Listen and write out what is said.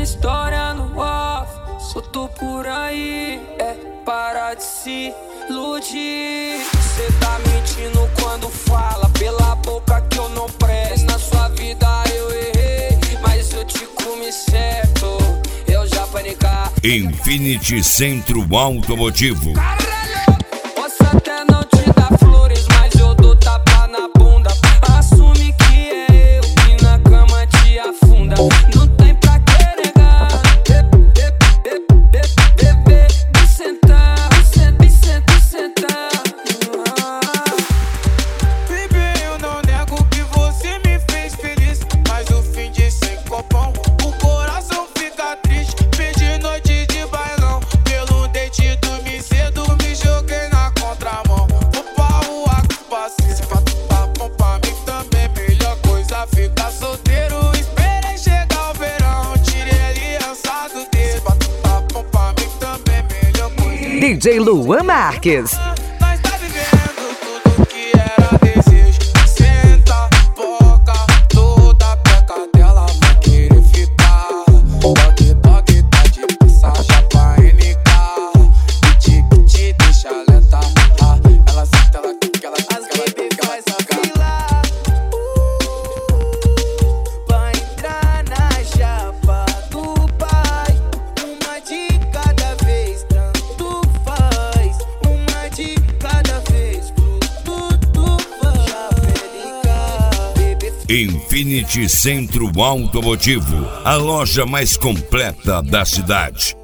contando história no off, solto por aí, para de se iludir. Cê tá mentindo quando fala pela boca que eu não presto. Na sua vida eu errei, mas eu te comi certo. Eu já panicar. Infinity Centro Automotivo. Posso até não te dar flores, mas eu dou tapa na bunda. Assume que é eu que na cama te afunda. Não tem pra que negar. Bebê, me sentar, me sentar. Baby, eu não nego que você me fez feliz, mas o fim de sem copão, o coração fica triste. Perdi noite de bailão, pelo date dormi cedo, me joguei na contramão. Vou pra rua com passinho, se pra tu tá bom pra mim também. Melhor coisa ficar solteiro, esperei chegar o verão, tirei aliança do dedo. Se pra tu tá bom pra mim também, melhor coisa. DJ Luan Marques. Nós tá vivendo tudo que era desejo. Senta, boca, toda peca dela vai querer ficar. Toque, tá de passagem pra NK. Piti, deixa alerta. Ela senta, ela quica, ela quica, ela quica, ela quica. Vai entrar na chapa do pai. Uma de cada vez, tanto faz. Uma de cada vez, tudo faz. Infinity Centro Automotivo, a loja mais completa da cidade.